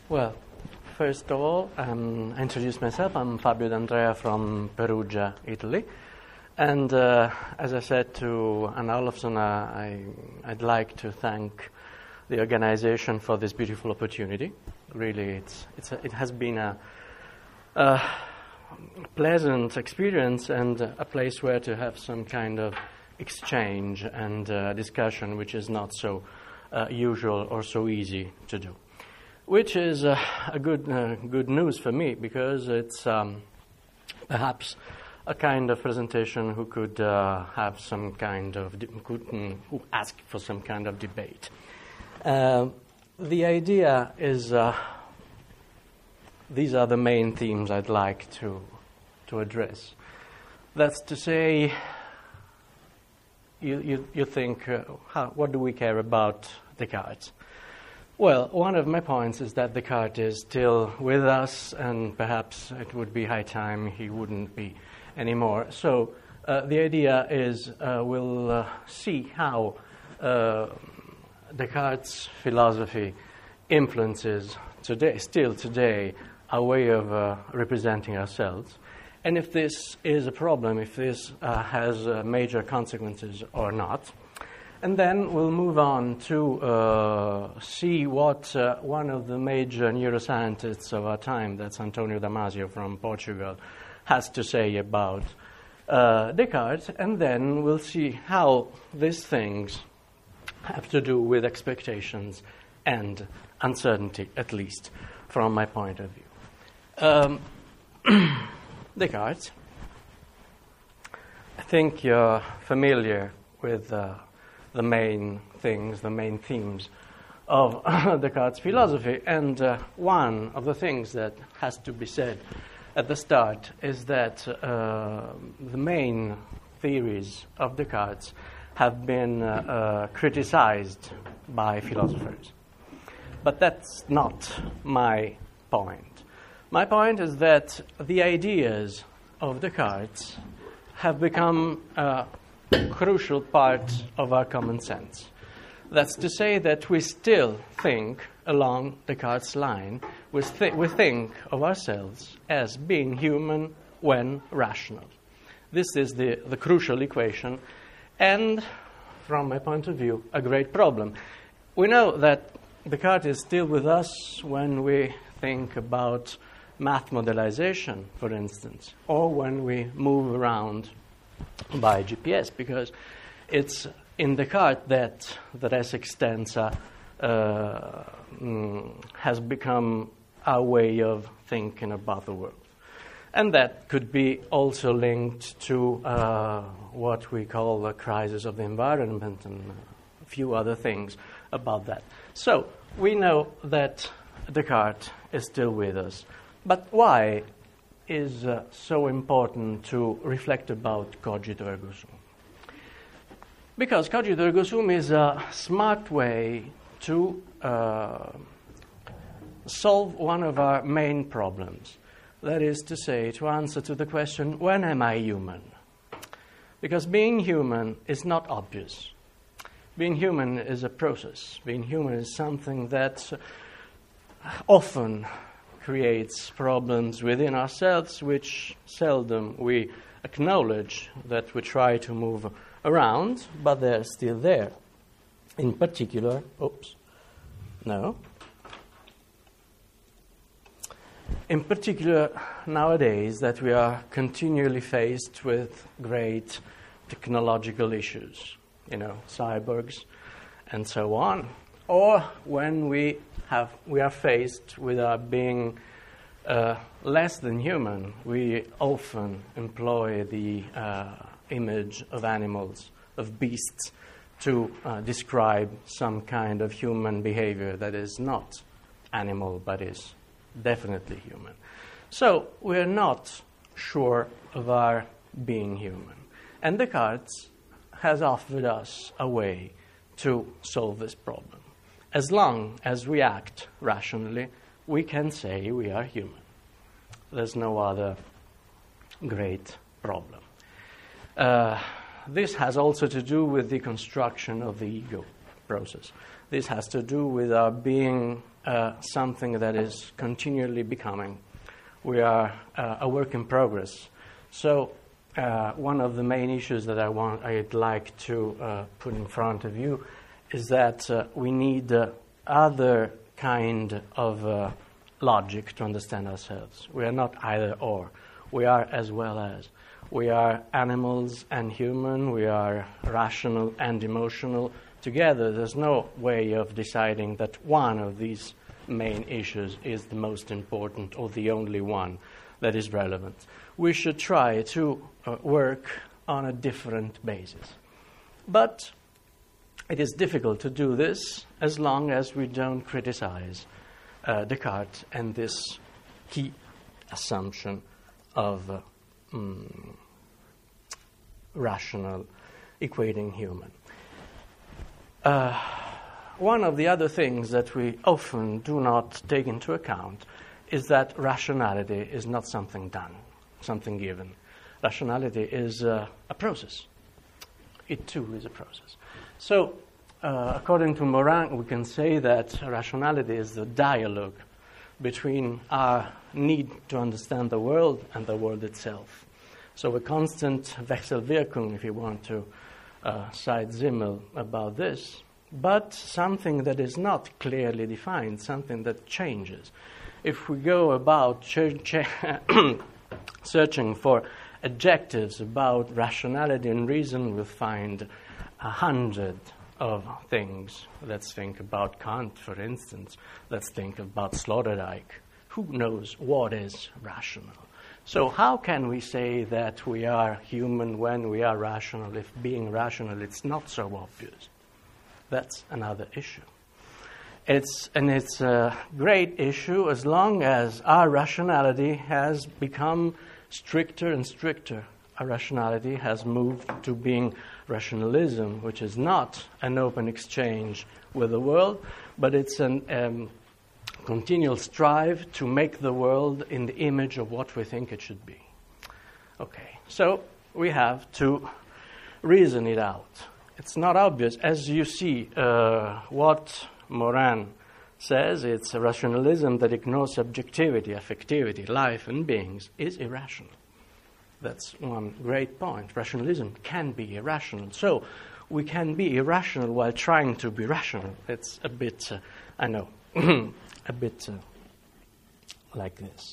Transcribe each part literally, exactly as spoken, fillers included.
Well, first of all, um, I introduce myself. I'm Fabio D'Andrea from Perugia, Italy. And uh, as I said to Anna Olofsson, uh, I, I'd like to thank the organization for this beautiful opportunity. Really, it's, it's a, it has been a, a pleasant experience and a place where to have some kind of exchange and uh, discussion, which is not so uh, usual or so easy to do. Which is uh, a good uh, good news for me, because it's um, perhaps a kind of presentation who could uh, have some kind of de- could, mm, who ask for some kind of debate. Uh, the idea is uh, these are the main themes I'd like to to address. That's to say, you you, you think, uh, how, what do we care about Descartes? Well, one of my points is that Descartes is still with us, and perhaps it would be high time he wouldn't be anymore. So uh, the idea is uh, we'll uh, see how uh, Descartes' philosophy influences today, still today, our way of uh, representing ourselves, and if this is a problem, if this uh, has uh, major consequences or not. And then we'll move on to uh, see what uh, one of the major neuroscientists of our time, that's Antonio Damasio from Portugal, has to say about uh, Descartes. And then we'll see how these things have to do with expectations and uncertainty, at least from my point of view. Um, Descartes, I think you're familiar with uh, the main things, the main themes of Descartes' philosophy. And uh, one of the things that has to be said at the start is that uh, the main theories of Descartes have been uh, uh, criticized by philosophers. But that's not my point. My point is that the ideas of Descartes have become uh, crucial part of our common sense. That's to say that we still think along Descartes' line. We, th- we think of ourselves as being human when rational. This is the, the crucial equation, and from my point of view, a great problem. We know that Descartes is still with us when we think about math modelization, for instance, or when we move around by G P S, because it's in Descartes that the res extensa uh, mm, has become our way of thinking about the world. And that could be also linked to uh, what we call the crisis of the environment and a few other things about that. So we know that Descartes is still with us. But why is uh, so important to reflect about cogito ergo sum? Because cogito ergo sum is a smart way to uh, solve one of our main problems. That is to say, to answer to the question, when am I human? Because being human is not obvious. Being human is a process. Being human is something that often creates problems within ourselves, which seldom we acknowledge that we try to move around, but they're still there. In particular, oops, no. In particular, nowadays, that we are continually faced with great technological issues, you know, cyborgs and so on, or when we have we are faced with our being uh, less than human, we often employ the uh, image of animals, of beasts, to uh, describe some kind of human behavior that is not animal but is definitely human. So we're not sure of our being human. And Descartes has offered us a way to solve this problem. As long as we act rationally, we can say we are human. There's no other great problem. Uh, this has also to do with the construction of the ego. process. This has to do with our being uh, something that is continually becoming. We are uh, a work in progress. So uh, one of the main issues that I want, I'd like to uh, put in front of you is that uh, we need uh, other kind of uh, logic to understand ourselves. We are not either or. We are as well as. We are animals and human. We are rational and emotional together. There's no way of deciding that one of these main issues is the most important or the only one that is relevant. We should try to uh, work on a different basis. But it is difficult to do this as long as we don't criticize uh, Descartes and this key assumption of uh, mm, rational equating human. Uh, one of the other things that we often do not take into account is that rationality is not something done, something given. Rationality is uh, a process. It too is a process. So, uh, according to Morin, we can say that rationality is the dialogue between our need to understand the world and the world itself. So a constant Wechselwirkung, if you want to uh, cite Simmel about this, but something that is not clearly defined, something that changes. If we go about ch- ch- searching for adjectives about rationality and reason, we'll find a hundred of things. Let's think about Kant, for instance. Let's think about Sloterdijk. Who knows what is rational? So how can we say that we are human when we are rational if being rational it's not so obvious? That's another issue. It's, and it's a great issue as long as our rationality has become stricter and stricter. Our rationality has moved to being rationalism, which is not an open exchange with the world, but it's a um, continual strive to make the world in the image of what we think it should be. Okay, so we have to reason it out. It's not obvious. As you see, uh, what Morin says, it's a rationalism that ignores subjectivity, affectivity, life, and beings is irrational. That's one great point. Rationalism can be irrational. So we can be irrational while trying to be rational. It's a bit, uh, I know, a bit uh, like this.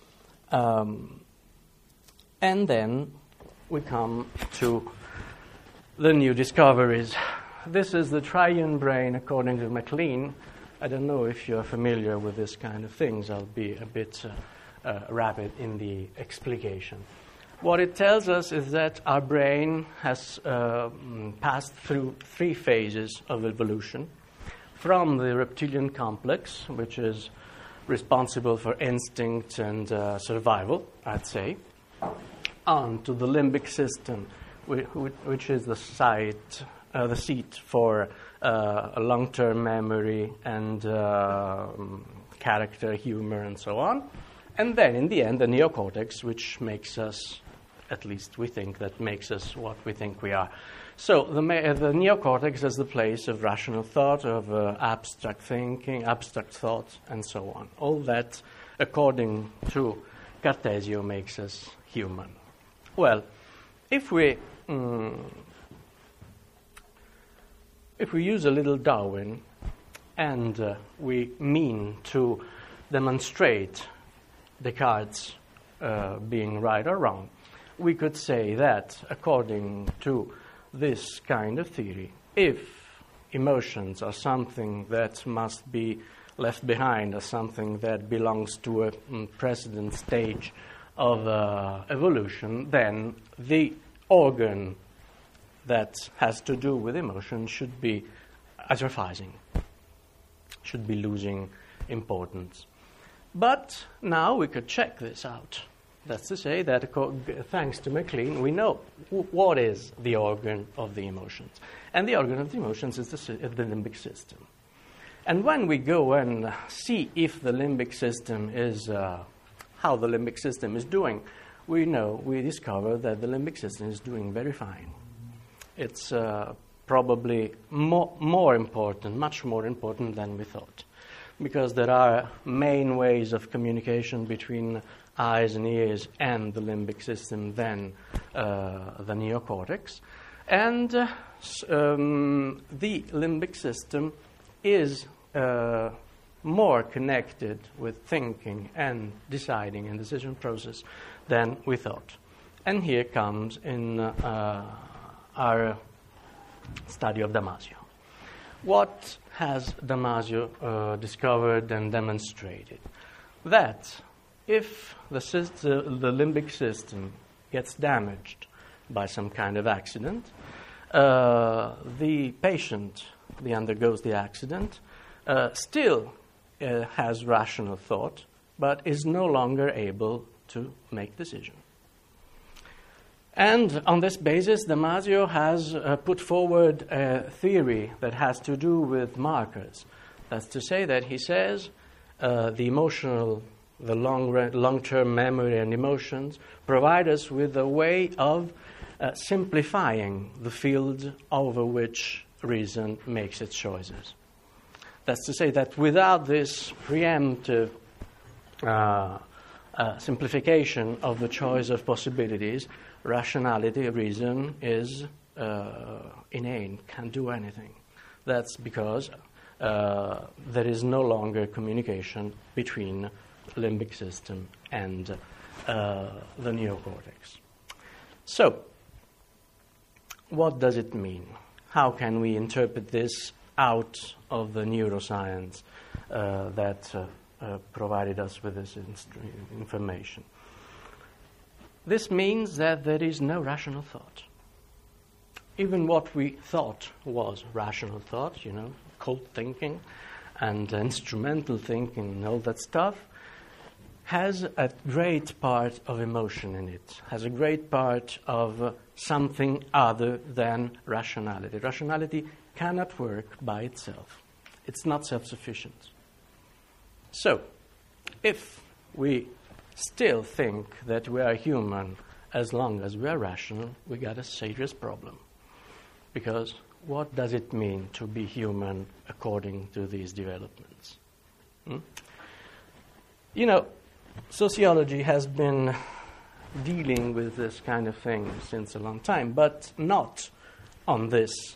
Um, and then we come to the new discoveries. This is the triune brain according to MacLean. I don't know if you're familiar with this kind of things. I'll be a bit uh, uh, rapid in the explication. What it tells us is that our brain has uh, passed through three phases of evolution. From the reptilian complex, which is responsible for instinct and uh, survival, I'd say, on to the limbic system, which is the site, uh, the seat for uh, a long-term memory and uh, character, humor, and so on. And then, in the end, the neocortex, which makes us, at least we think, that makes us what we think we are. So the, uh, the neocortex is the place of rational thought, of uh, abstract thinking, abstract thought, and so on. All that, according to Cartesio, makes us human. Well, if we mm, if we use a little Darwin, and uh, we mean to demonstrate Descartes' uh, being right or wrong, we could say that, according to this kind of theory, if emotions are something that must be left behind, or something that belongs to a um, precedent stage of uh, evolution, then the organ that has to do with emotion should be atrophizing, should be losing importance. But now we could check this out. That's to say that, thanks to MacLean, we know what is the organ of the emotions. And the organ of the emotions is the, the limbic system. And when we go and see if the limbic system is, uh, how the limbic system is doing, we know, we discover that the limbic system is doing very fine. It's uh, probably more, more important, much more important than we thought, because there are main ways of communication between eyes and ears and the limbic system than uh, the neocortex. And uh, um, the limbic system is uh, more connected with thinking and deciding and decision process than we thought. And here comes in uh, our study of Damasio. What has Damasio uh, discovered and demonstrated? That if the, system, the limbic system gets damaged by some kind of accident, uh, the patient who undergoes the accident uh, still uh, has rational thought, but is no longer able to make decisions. And on this basis, Damasio has uh, put forward a theory that has to do with markers. That's to say that he says uh, the emotional, the long, long-term memory and emotions provide us with a way of uh, simplifying the field over which reason makes its choices. That's to say that without this preemptive uh, uh, simplification of the choice of possibilities, rationality, reason, is uh, inane, can't do anything. That's because uh, there is no longer communication between limbic system and uh, the neocortex. So, what does it mean? How can we interpret this out of the neuroscience uh, that uh, uh, provided us with this inst- information? This means that there is no rational thought. Even what we thought was rational thought, you know, cold thinking and instrumental thinking and all that stuff, has a great part of emotion in it, has a great part of uh, something other than rationality. Rationality cannot work by itself. It's not self-sufficient. So, if we still think that we are human as long as we are rational, we got a serious problem. Because what does it mean to be human according to these developments? Hmm? You know, sociology has been dealing with this kind of thing since a long time, but not on this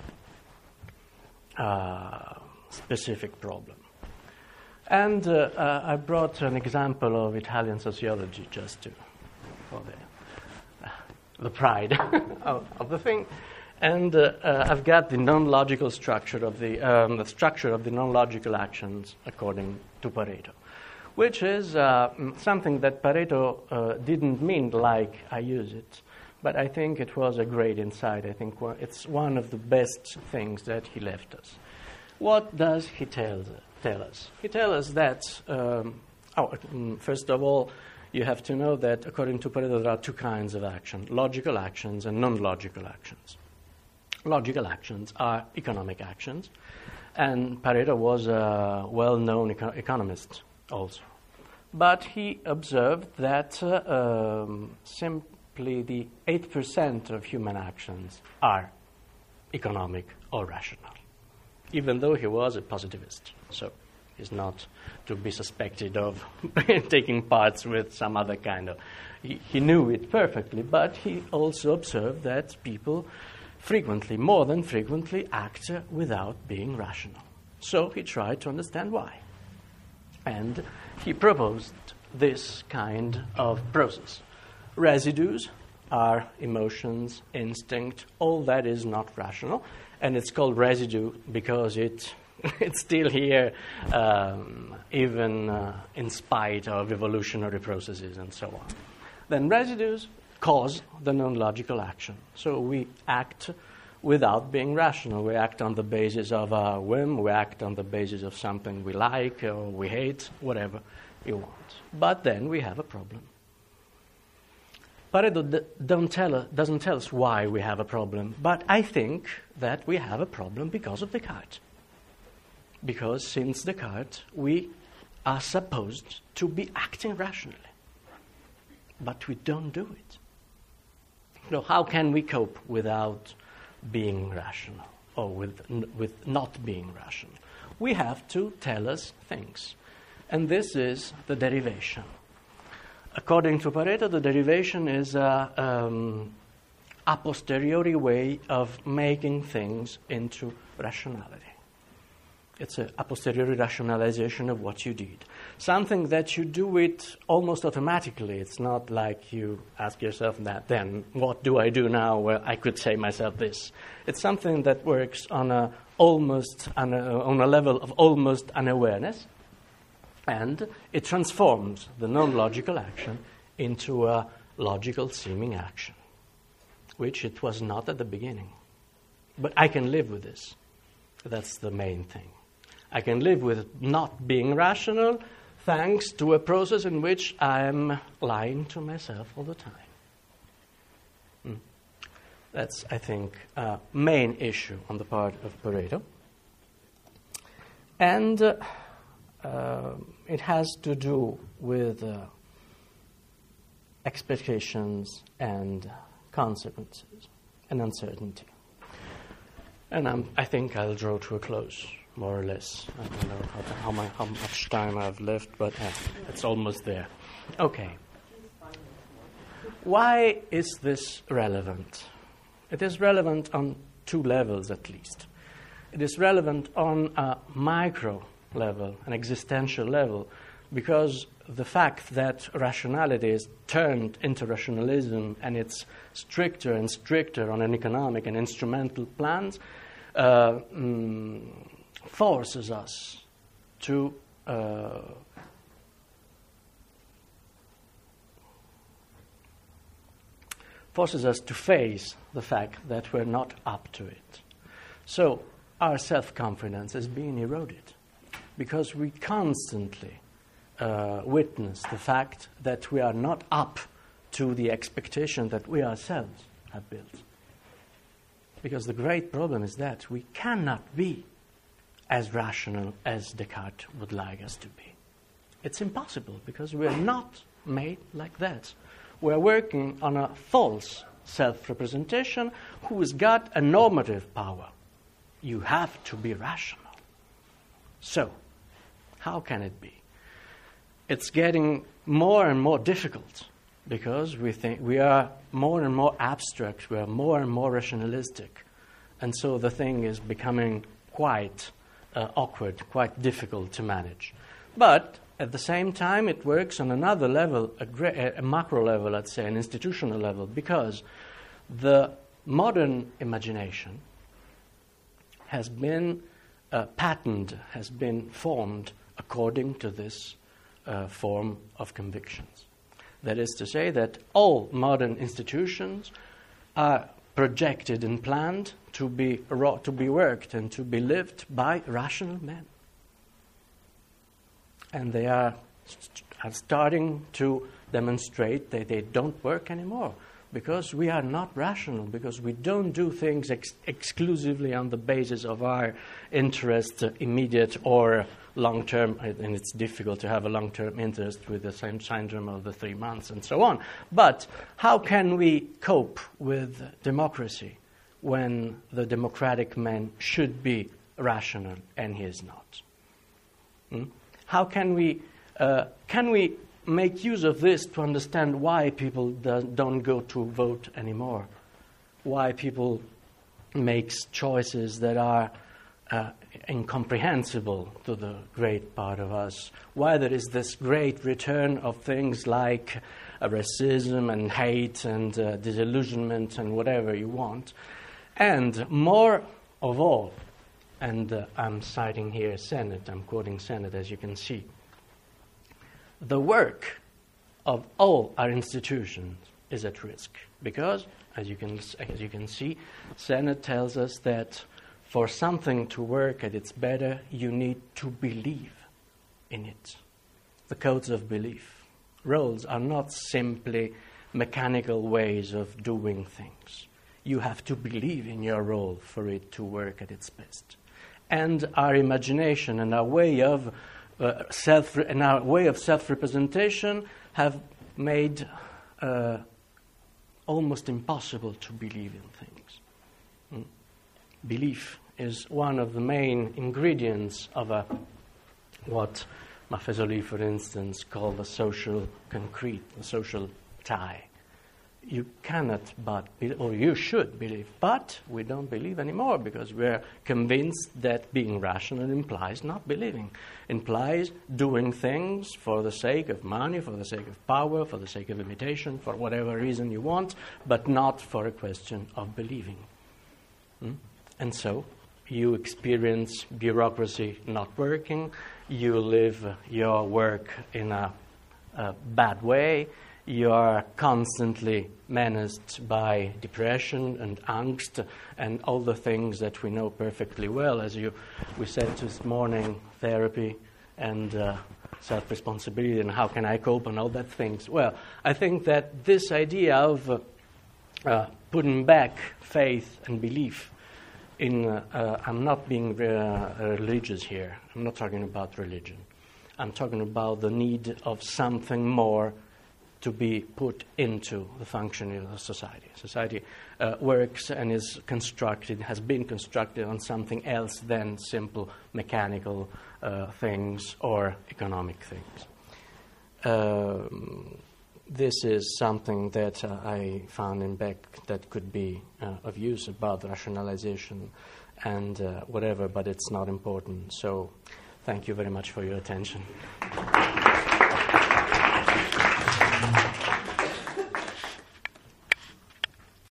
uh, specific problem. And uh, uh, I brought an example of Italian sociology just to, for the, uh, the pride of, of the thing. And uh, uh, I've got the non-logical structure of the, um, the structure of the non-logical actions according to Pareto, which is uh, something that Pareto uh, didn't mean like I use it, but I think it was a great insight. I think it's one of the best things that he left us. What does he tell, tell us? He tells us that, um, oh, first of all, you have to know that according to Pareto there are two kinds of action, logical actions and non-logical actions. Logical actions are economic actions, and Pareto was a well-known eco- economist also. But he observed that uh, um, simply the eight percent of human actions are economic or rational, even though he was a positivist. So he's not to be suspected of taking parts with some other kind of... He, he knew it perfectly, but he also observed that people frequently, more than frequently, act without being rational. So he tried to understand why. And he proposed this kind of process. Residues are emotions, instinct, all that is not rational. And it's called residue because it it's still here, um, even uh, in spite of evolutionary processes and so on. Then residues cause the non-logical action. So we act without being rational. We act on the basis of a whim, we act on the basis of something we like or we hate, whatever you want. But then we have a problem. Pareto d- don't tell us, doesn't tell us why we have a problem, but I think that we have a problem because of Descartes. Because since Descartes, we are supposed to be acting rationally, but we don't do it. So how can we cope without being rational? or with, with not being rational. We have to tell us things. And this is the derivation. According to Pareto, the derivation is a, um, a posteriori way of making things into rationality. It's a, a posteriori rationalization of what you did. Something that you do it almost automatically. It's not like you ask yourself that, then what do I do now? Well, I could say myself this. It's something that works on a almost on a, on a level of almost unawareness, and it transforms the non-logical action into a logical seeming action, which it was not at the beginning. But I can live with this. That's the main thing. I can live with not being rational thanks to a process in which I am lying to myself all the time. Mm. That's, I think, a main issue on the part of Pareto. And uh, uh, it has to do with uh, expectations and consequences and uncertainty. And I'm, I think I'll draw to a close, more or less. I don't know how, how, my, how much time I've left, but uh, it's almost there. Okay. Why is this relevant? It is relevant on two levels at least. It is relevant on a micro level, an existential level, because the fact that rationality is turned into rationalism and it's stricter and stricter on an economic and instrumental plans uh, mm, forces us to uh, forces us to face the fact that we're not up to it. So our self-confidence is being eroded because we constantly uh, witness the fact that we are not up to the expectation that we ourselves have built. Because the great problem is that we cannot be as rational as Descartes would like us to be. It's impossible because we're not made like that. We're working on a false self-representation who's got a normative power. You have to be rational. So, how can it be? It's getting more and more difficult because we think we are more and more abstract, we are more and more rationalistic. And so the thing is becoming quite uh, awkward, quite difficult to manage. But at the same time, it works on another level, a, gra- a macro level, let's say, an institutional level, because the modern imagination has been uh, patterned, has been formed according to this uh, form of convictions. That is to say that all modern institutions are projected and planned to be, ro- to be worked and to be lived by rational men. And they are, st- are starting to demonstrate that they don't work anymore because we are not rational, because we don't do things ex- exclusively on the basis of our interest, uh, immediate or long-term, and it's difficult to have a long-term interest with the same syndrome of the three months and so on. But how can we cope with democracy when the democratic man should be rational and he is not? Hmm? How can we uh, can we make use of this to understand why people do, don't go to vote anymore? Why people make choices that are uh, incomprehensible to the great part of us? Why there is this great return of things like uh, racism and hate and uh, disillusionment and whatever you want? And more of all, and uh, I'm citing here Sennett, I'm quoting Sennett, as you can see. The work of all our institutions is at risk because, as you can as you can see, Sennett tells us that for something to work at its better, you need to believe in it. The codes of belief. Roles are not simply mechanical ways of doing things. You have to believe in your role for it to work at its best. And our imagination and our way of uh, self and our way of self-representation have made uh, almost impossible to believe in things. Mm. belief is one of the main ingredients of a, what Maffesoli, for instance, called the social concrete, the social tie. You cannot but believe, or you should believe, but we don't believe anymore because we're convinced that being rational implies not believing, implies doing things for the sake of money, for the sake of power, for the sake of imitation, for whatever reason you want, but not for a question of believing. Hmm? And so you experience bureaucracy not working, you live your work in a, a bad way, you are constantly menaced by depression and angst and all the things that we know perfectly well. As you, we said this morning, therapy and uh, self-responsibility and how can I cope and all that things. Well, I think that this idea of uh, uh, putting back faith and belief in, uh, uh, I'm not being uh, religious here. I'm not talking about religion. I'm talking about the need of something more to be put into the functioning of society. Society uh, works and is constructed, has been constructed on something else than simple mechanical uh, things or economic things. Um, this is something that uh, I found in Beck that could be uh, of use about rationalization and uh, whatever, but it's not important. So thank you very much for your attention.